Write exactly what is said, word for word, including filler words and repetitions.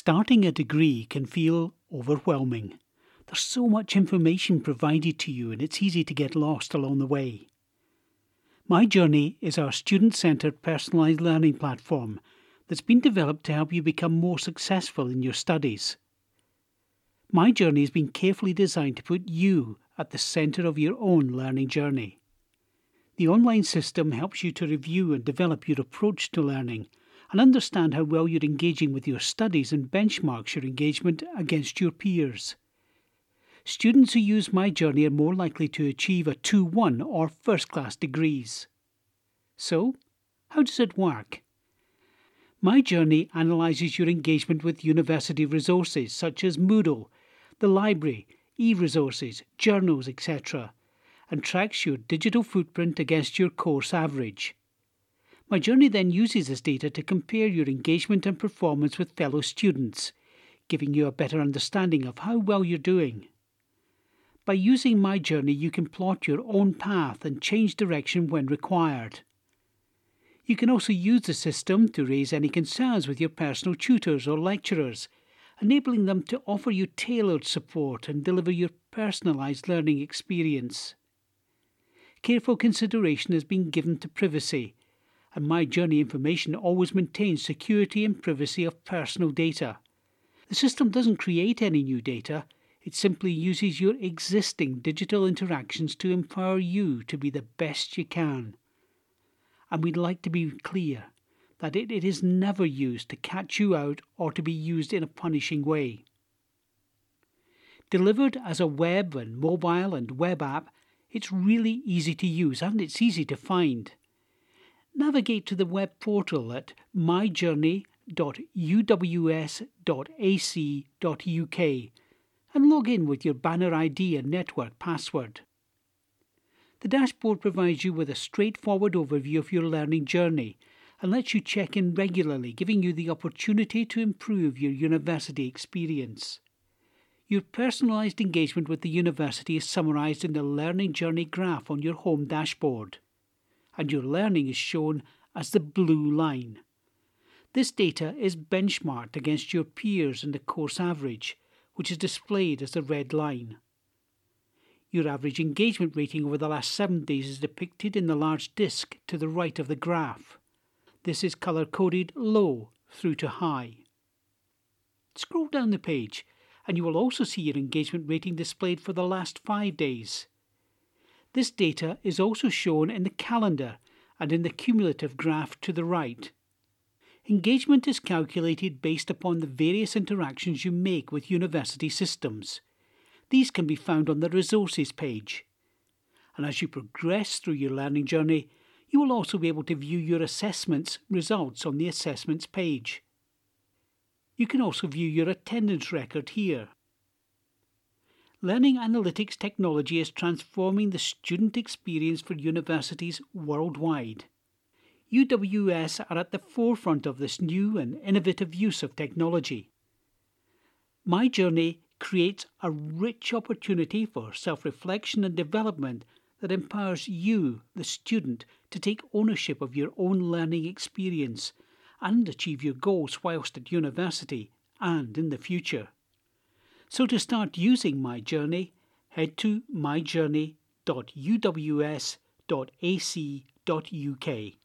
Starting a degree can feel overwhelming. There's so much information provided to you and it's easy to get lost along the way. My Journey is our student-centred personalised learning platform that's been developed to help you become more successful in your studies. My Journey has been carefully designed to put you at the centre of your own learning journey. The online system helps you to review and develop your approach to learning and understand how well you're engaging with your studies and benchmarks your engagement against your peers. Students who use My Journey are more likely to achieve a two one or first-class degrees. So, how does it work? My Journey analyses your engagement with university resources such as Moodle, the library, e-resources, journals, et cetera, and tracks your digital footprint against your course average. My Journey then uses this data to compare your engagement and performance with fellow students, giving you a better understanding of how well you're doing. By using My Journey, you can plot your own path and change direction when required. You can also use the system to raise any concerns with your personal tutors or lecturers, enabling them to offer you tailored support and deliver your personalised learning experience. Careful consideration has been given to privacy, and My Journey information always maintains security and privacy of personal data. The system doesn't create any new data, it simply uses your existing digital interactions to empower you to be the best you can. And we'd like to be clear that it, it is never used to catch you out or to be used in a punishing way. Delivered as a web and mobile and web app, it's really easy to use and it's easy to find. Navigate to the web portal at my journey dot u w s dot a c dot u k and log in with your banner I D and network password. The dashboard provides you with a straightforward overview of your learning journey and lets you check in regularly, giving you the opportunity to improve your university experience. Your personalised engagement with the university is summarised in the Learning Journey graph on your home dashboard, and your learning is shown as the blue line. This data is benchmarked against your peers and the course average, which is displayed as the red line. Your average engagement rating over the last seven days is depicted in the large disk to the right of the graph. This is colour-coded low through to high. Scroll down the page and you will also see your engagement rating displayed for the last five days. This data is also shown in the calendar and in the cumulative graph to the right. Engagement is calculated based upon the various interactions you make with university systems. These can be found on the resources page. And as you progress through your learning journey, you will also be able to view your assessments results on the assessments page. You can also view your attendance record here. Learning analytics technology is transforming the student experience for universities worldwide. U W S are at the forefront of this new and innovative use of technology. My Journey creates a rich opportunity for self-reflection and development that empowers you, the student, to take ownership of your own learning experience and achieve your goals whilst at university and in the future. So to start using My Journey, head to my journey dot u w s dot a c dot u k.